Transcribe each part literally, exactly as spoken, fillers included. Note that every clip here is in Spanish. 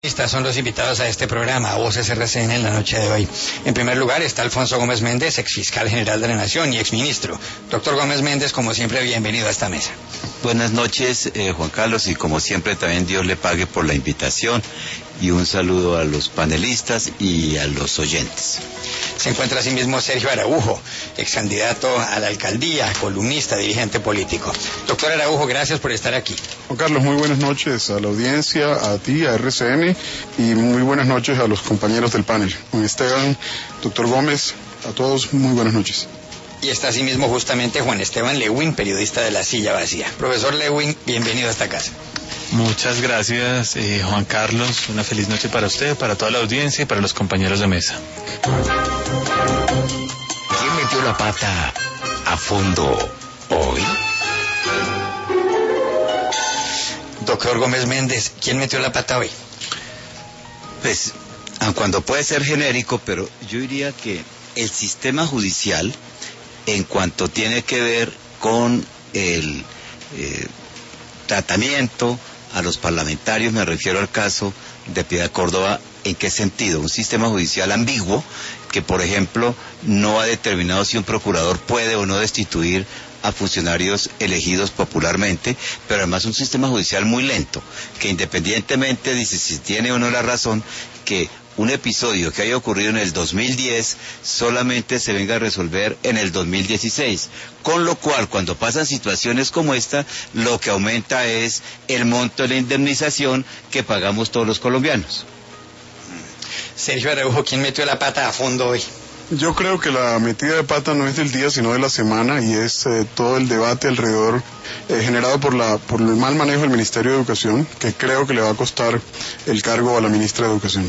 Estas son los invitados a este programa, Voces R C N en la noche de hoy. En primer lugar está Alfonso Gómez Méndez, ex fiscal general de la Nación y ex ministro. Doctor Gómez Méndez, como siempre, bienvenido a esta mesa. Buenas noches, eh, Juan Carlos, y como siempre también Dios le pague por la invitación, y un saludo a los panelistas y a los oyentes. Se encuentra asimismo Sergio Araujo, ex candidato a la alcaldía, columnista, dirigente político. Doctor Araujo, gracias por estar aquí. Juan Carlos, muy buenas noches a la audiencia, a ti, a R C N, y muy buenas noches a los compañeros del panel. Juan Esteban, doctor Gómez, a todos muy buenas noches. Y está asimismo justamente Juan Esteban Lewin, periodista de La Silla Vacía. Profesor Lewin, bienvenido a esta casa. Muchas gracias, eh, Juan Carlos. Una feliz noche para usted, para toda la audiencia y para los compañeros de mesa. ¿Quién metió la pata a fondo hoy? Doctor Gómez Méndez, ¿quién metió la pata hoy? Pues, cuando puede ser genérico, pero yo diría que el sistema judicial, en cuanto tiene que ver con el eh, tratamiento a los parlamentarios, me refiero al caso de Piedad Córdoba. ¿En qué sentido? Un sistema judicial ambiguo que, por ejemplo, no ha determinado si un procurador puede o no destituir a funcionarios elegidos popularmente, pero además un sistema judicial muy lento, que independientemente dice si tiene o no la razón, que un episodio que haya ocurrido en el dos mil diez solamente se venga a resolver en el dos mil dieciséis, con lo cual cuando pasan situaciones como esta, lo que aumenta es el monto de la indemnización que pagamos todos los colombianos. Sergio Araujo, ¿quién metió la pata a fondo hoy? Yo creo que la metida de pata no es del día, sino de la semana, y es eh, todo el debate alrededor eh, generado por la por el mal manejo del Ministerio de Educación, que creo que le va a costar el cargo a la ministra de Educación.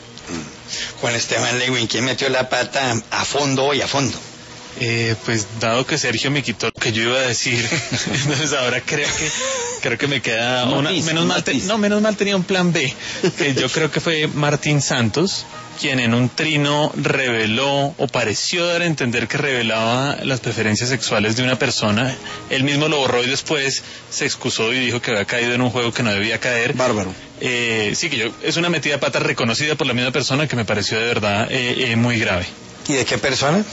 Juan Esteban Lewin, ¿quién metió la pata a fondo hoy, a fondo? Eh, pues dado que Sergio me quitó lo que yo iba a decir, entonces ahora creo que creo que me queda una, matiz, menos mal te, no menos mal tenía un plan B, que yo creo que fue Martín Santos, quien en un trino reveló o pareció dar a entender que revelaba las preferencias sexuales de una persona. Él mismo lo borró y después se excusó y dijo que había caído en un juego que no debía caer. Bárbaro. Eh, sí, que yo es una metida de pata reconocida por la misma persona que me pareció de verdad eh, eh, muy grave. ¿Y de qué persona?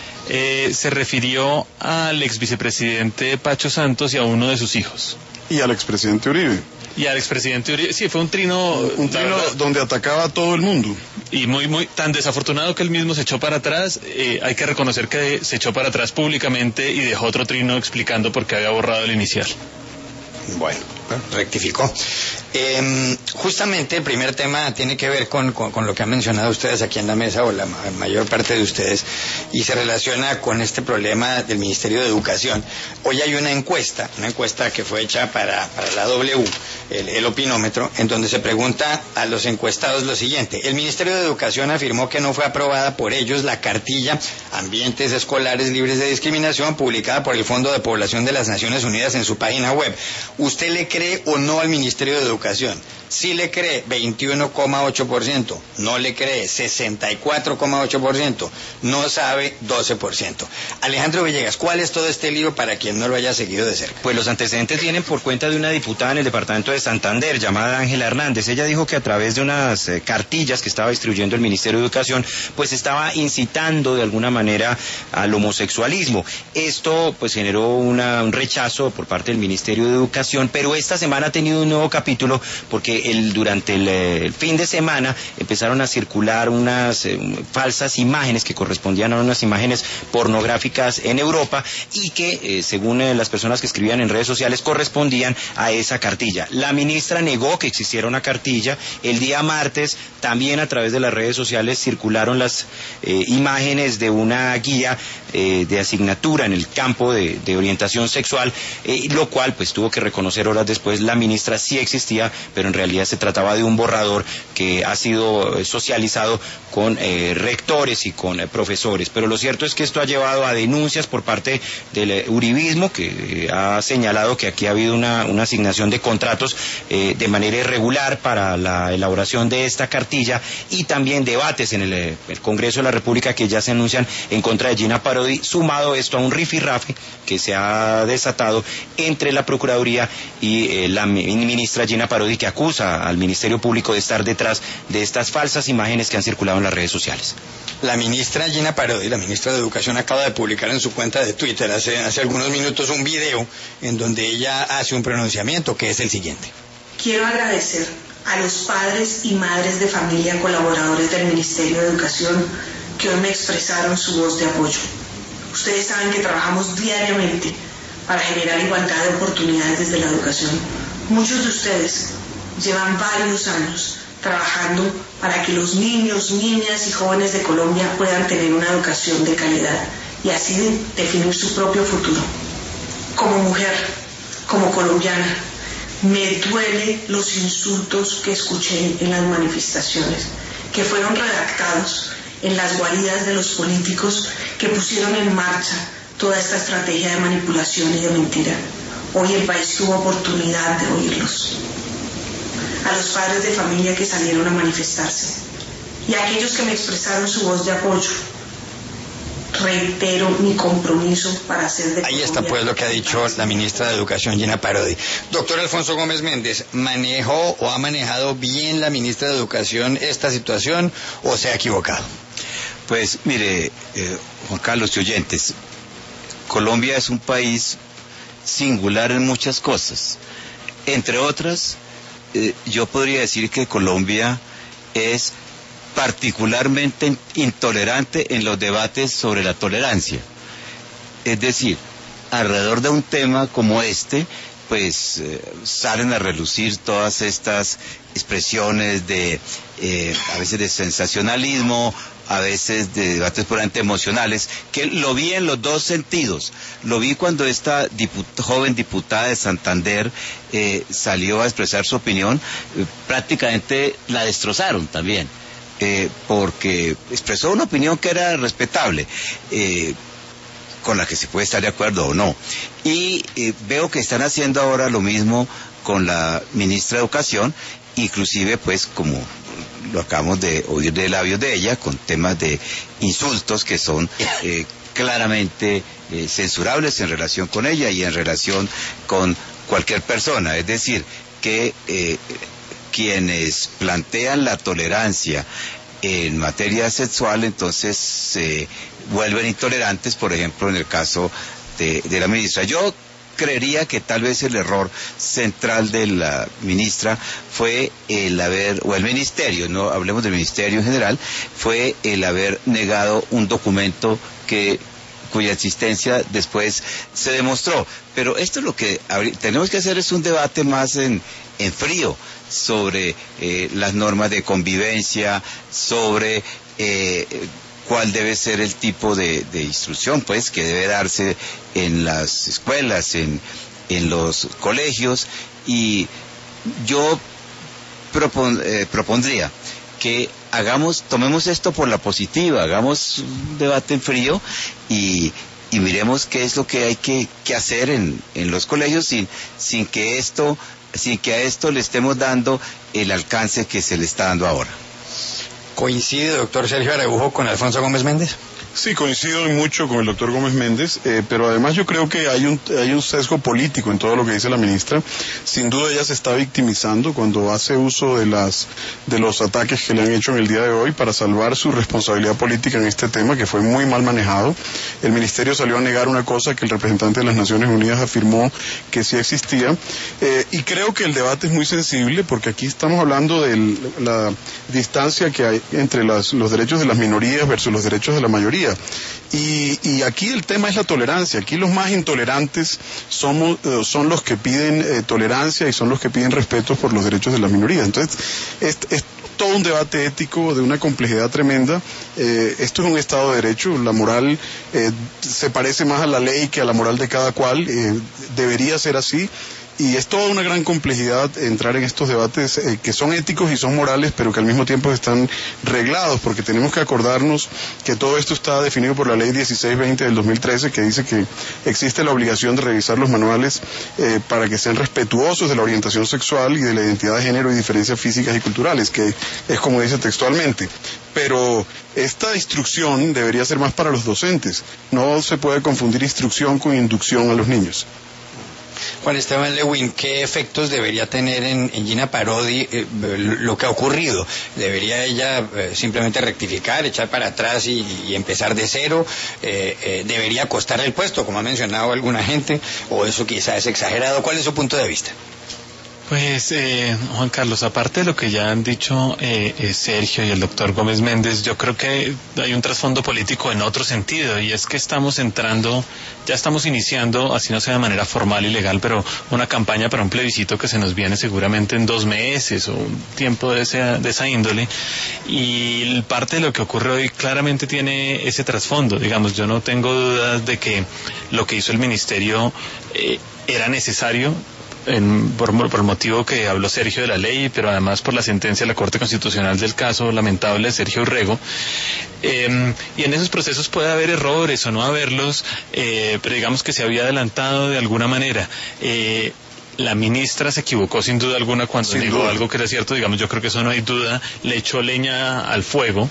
Eh, se refirió al ex vicepresidente Pacho Santos y a uno de sus hijos. Y al expresidente Uribe. Y al expresidente Uribe, sí, fue un trino... Un trino donde atacaba a todo el mundo. Y muy, muy, tan desafortunado que él mismo se echó para atrás. Eh, hay que reconocer que se echó para atrás públicamente y dejó otro trino explicando por qué había borrado el inicial. Bueno, rectificó. Eh, justamente el primer tema tiene que ver con, con, con lo que han mencionado ustedes aquí en la mesa, o la mayor parte de ustedes, y se relaciona con este problema del Ministerio de Educación. Hoy hay una encuesta, una encuesta que fue hecha para, para la W, el, el opinómetro, en donde se pregunta a los encuestados lo siguiente: el Ministerio de Educación afirmó que no fue aprobada por ellos la cartilla Ambientes Escolares Libres de Discriminación, publicada por el Fondo de Población de las Naciones Unidas en su página web. ¿Usted le cree o no al Ministerio de Educación? Sí le cree, veintiuno coma ocho por ciento, no le cree, sesenta y cuatro coma ocho por ciento, no sabe, doce por ciento. Alejandro Villegas, ¿cuál es todo este lío para quien no lo haya seguido de cerca? Pues los antecedentes vienen por cuenta de una diputada en el departamento de Santander llamada Ángela Hernández. Ella dijo que a través de unas eh, cartillas que estaba distribuyendo el Ministerio de Educación, pues estaba incitando de alguna manera al homosexualismo. Esto pues generó una, un rechazo por parte del Ministerio de Educación, pero esta semana ha tenido un nuevo capítulo porque el, durante el, el fin de semana empezaron a circular unas eh, falsas imágenes que correspondían a unas imágenes pornográficas en Europa y que, eh, según eh, las personas que escribían en redes sociales, correspondían a esa cartilla. La ministra negó que existiera una cartilla. El día martes, también a través de las redes sociales, circularon las eh, imágenes de una guía eh, de asignatura en el campo de, de orientación sexual, eh, lo cual pues tuvo que reconocer horas después la ministra sí existía, pero en realidad se trataba de un borrador que ha sido socializado con eh, rectores y con eh, profesores. Pero lo cierto es que esto ha llevado a denuncias por parte del eh, uribismo, que eh, ha señalado que aquí ha habido una, una asignación de contratos eh, de manera irregular para la elaboración de esta cartilla, y también debates en el, eh, el Congreso de la República que ya se anuncian en contra de Gina Parodi, sumado esto a un rifirrafe que se ha desatado entre la Procuraduría y eh, la ministra Gina Parodi, que acusa acusamos a, al Ministerio Público de estar detrás de estas falsas imágenes que han circulado en las redes sociales. La ministra Gina Parodi, la ministra de Educación, acaba de publicar en su cuenta de Twitter hace, hace algunos minutos un video en donde ella hace un pronunciamiento que es el siguiente. Quiero agradecer a los padres y madres de familia colaboradores del Ministerio de Educación que hoy me expresaron su voz de apoyo. Ustedes saben que trabajamos diariamente para generar igualdad de oportunidades desde la educación. Muchos de ustedes llevan varios años trabajando para que los niños, niñas y jóvenes de Colombia puedan tener una educación de calidad y así de definir su propio futuro. Como mujer, como colombiana, me duelen los insultos que escuché en las manifestaciones, que fueron redactados en las guaridas de los políticos que pusieron en marcha toda esta estrategia de manipulación y de mentira. Hoy el país tuvo oportunidad de oírlos. A los padres de familia que salieron a manifestarse y a aquellos que me expresaron su voz de apoyo, reitero mi compromiso para hacer de Ahí está pues lo que ha dicho la ministra de Educación, Gina Parodi. Doctor Alfonso Gómez Méndez, ¿manejó o ha manejado bien la ministra de Educación esta situación o se ha equivocado? Pues mire, eh, Juan Carlos y oyentes, Colombia es un país singular en muchas cosas. Entre otras, eh, yo podría decir que Colombia es particularmente intolerante en los debates sobre la tolerancia. Es decir, alrededor de un tema como este, pues eh, salen a relucir todas estas expresiones de, eh, a veces de sensacionalismo, a veces de debates puramente emocionales, que lo vi en los dos sentidos. Lo vi cuando esta diput- joven diputada de Santander eh, salió a expresar su opinión, eh, prácticamente la destrozaron también. Eh, porque expresó una opinión que era respetable, eh, con la que se puede estar de acuerdo o no. Y eh, veo que están haciendo ahora lo mismo con la ministra de Educación, inclusive pues como lo acabamos de oír de labios de ella, con temas de insultos que son eh, claramente eh, censurables en relación con ella y en relación con cualquier persona. Es decir, que eh, quienes plantean la tolerancia en materia sexual entonces se eh, vuelven intolerantes, por ejemplo en el caso de, de la ministra. Yo creería que tal vez el error central de la ministra fue el haber, o el ministerio, no hablemos del ministerio en general, fue el haber negado un documento que cuya existencia después se demostró. Pero esto es lo que tenemos que hacer, es un debate más en, en frío sobre eh, las normas de convivencia, sobre eh, cuál debe ser el tipo de, de instrucción pues que debe darse en las escuelas, en, en los colegios, y yo propon, eh, propondría que hagamos, tomemos esto por la positiva, hagamos un debate en frío y, y miremos qué es lo que hay que, que hacer en, en los colegios sin, sin que esto, sin que a esto le estemos dando el alcance que se le está dando ahora. ¿Coincide, doctor Sergio Araujo, con Alfonso Gómez Méndez? Sí, coincido en mucho con el doctor Gómez Méndez, eh, pero además yo creo que hay un, hay un sesgo político en todo lo que dice la ministra. Sin duda ella se está victimizando cuando hace uso de, las, de los ataques que le han hecho en el día de hoy para salvar su responsabilidad política en este tema, que fue muy mal manejado. El ministerio salió a negar una cosa que el representante de las Naciones Unidas afirmó que sí existía, eh, y creo que el debate es muy sensible porque aquí estamos hablando de la distancia que hay entre las, los derechos de las minorías versus los derechos de la mayoría. Y, y aquí el tema es la tolerancia. Aquí los más intolerantes somos, eh, son los que piden eh, tolerancia y son los que piden respeto por los derechos de las minorías. Entonces, es, es todo un debate ético de una complejidad tremenda. Eh, esto es un Estado de Derecho. La moral eh, se parece más a la ley que a la moral de cada cual. Eh, debería ser así. Y es toda una gran complejidad entrar en estos debates eh, que son éticos y son morales, pero que al mismo tiempo están reglados, porque tenemos que acordarnos que todo esto está definido por la ley dieciséis veinte del dos mil trece, que dice que existe la obligación de revisar los manuales eh, para que sean respetuosos de la orientación sexual y de la identidad de género y diferencias físicas y culturales, que es como dice textualmente. Pero esta instrucción debería ser más para los docentes. No se puede confundir instrucción con inducción a los niños. Juan Esteban Lewin, ¿qué efectos debería tener en, en Gina Parodi eh, lo que ha ocurrido? ¿Debería ella eh, simplemente rectificar, echar para atrás y, y empezar de cero? Eh, eh, ¿Debería costarle el puesto, como ha mencionado alguna gente? ¿O eso quizá es exagerado? ¿Cuál es su punto de vista? Pues, eh, Juan Carlos, aparte de lo que ya han dicho eh, eh, Sergio y el doctor Gómez Méndez, yo creo que hay un trasfondo político en otro sentido, y es que estamos entrando, ya estamos iniciando, así no sea de manera formal y legal, pero una campaña para un plebiscito que se nos viene seguramente en dos meses o un tiempo de esa, de esa índole, y parte de lo que ocurre hoy claramente tiene ese trasfondo. Digamos, yo no tengo dudas de que lo que hizo el ministerio eh, era necesario, En, por, por el motivo que habló Sergio de la ley, pero además por la sentencia de la Corte Constitucional del caso lamentable de Sergio Urrego. Eh, y en esos procesos puede haber errores o no haberlos, eh, pero digamos que se había adelantado de alguna manera. Eh, La ministra se equivocó sin duda alguna cuando sin negó duda. algo que era cierto, digamos, yo creo que eso no hay duda, le echó leña al fuego,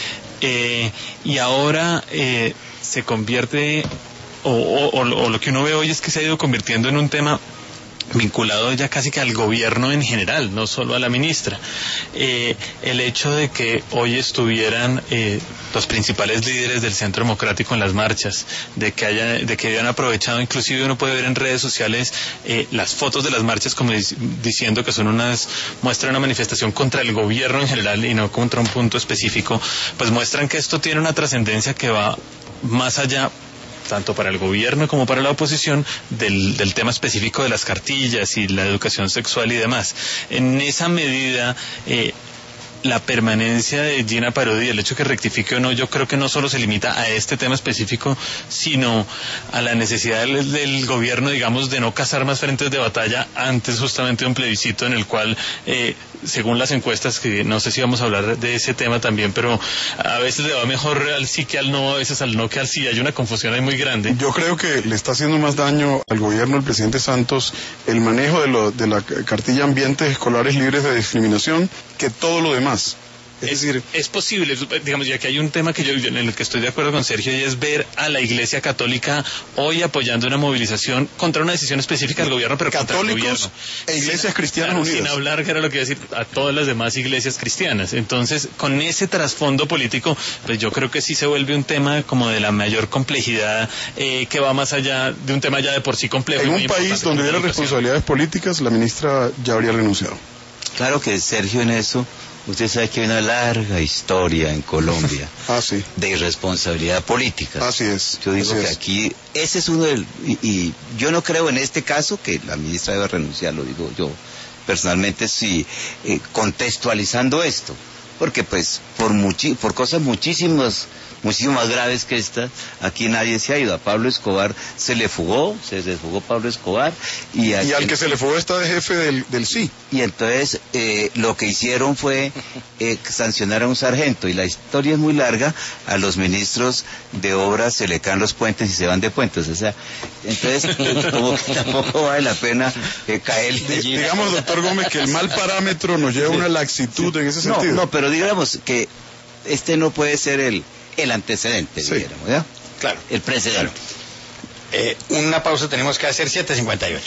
eh, y ahora eh, se convierte, o, o, o, o lo que uno ve hoy es que se ha ido convirtiendo en un tema vinculado ya casi que al gobierno en general, no solo a la ministra. Eh, el hecho de que hoy estuvieran eh, los principales líderes del Centro Democrático en las marchas, de que haya, de que hayan aprovechado, inclusive uno puede ver en redes sociales eh, las fotos de las marchas como dic- diciendo que son unas, muestran una manifestación contra el gobierno en general y no contra un punto específico, pues muestran que esto tiene una trascendencia que va más allá, tanto para el gobierno como para la oposición, del, del tema específico de las cartillas y la educación sexual y demás. En esa medida, eh, la permanencia de Gina Parodi, el hecho que rectifique o no, yo creo que no solo se limita a este tema específico, sino a la necesidad del, del gobierno, digamos, de no cazar más frentes de batalla antes justamente de un plebiscito en el cual, eh, según las encuestas, que no sé si vamos a hablar de ese tema también, pero a veces le va mejor al sí que al no, a veces al no que al sí, hay una confusión ahí muy grande. Yo creo que le está haciendo más daño al gobierno del presidente Santos el manejo de, lo, de la cartilla Ambientes Escolares Libres de Discriminación que todo lo demás. Es, Es, decir, es posible, digamos, ya que hay un tema que yo, en el que estoy de acuerdo con Sergio, y es ver a la Iglesia Católica hoy apoyando una movilización contra una decisión específica del gobierno, pero contra el católicos gobierno. e iglesias Sin- cristianas claro, unidas. Sin hablar, que era lo que iba a decir, a todas las demás iglesias cristianas. Entonces, con ese trasfondo político, pues yo creo que sí se vuelve un tema como de la mayor complejidad, eh, que va más allá de un tema ya de por sí complejo. en y un muy país importante donde como hubiera la educación. responsabilidades políticas, la ministra ya habría renunciado. Claro que Sergio, en eso, usted sabe que hay una larga historia en Colombia Ah, sí. de irresponsabilidad política. Así es. Yo digo así que es. aquí, ese es uno del... Y, y yo no creo en este caso que la ministra debe renunciar, lo digo yo personalmente, sí, eh, contextualizando esto, porque pues por muchi, por cosas muchísimas, muchísimo más graves que esta, aquí nadie se ha ido. A Pablo Escobar se le fugó, se desfugó Pablo Escobar, y, a Y al quien- que se le fue está de jefe del, del sí. y entonces eh, lo que hicieron fue eh, sancionar a un sargento, y la historia es muy larga. A los ministros de obras se le caen los puentes y se van de puentes, o sea, entonces como que tampoco vale la pena eh, caer Di- allí. digamos, doctor Gómez, que el mal parámetro nos lleva a una laxitud en ese No, sentido. no, pero digamos que este no puede ser el, el antecedente, Sí. dijéramos, ¿ya? Claro. El precedente. Eh, una pausa tenemos que hacer, siete cincuenta y ocho.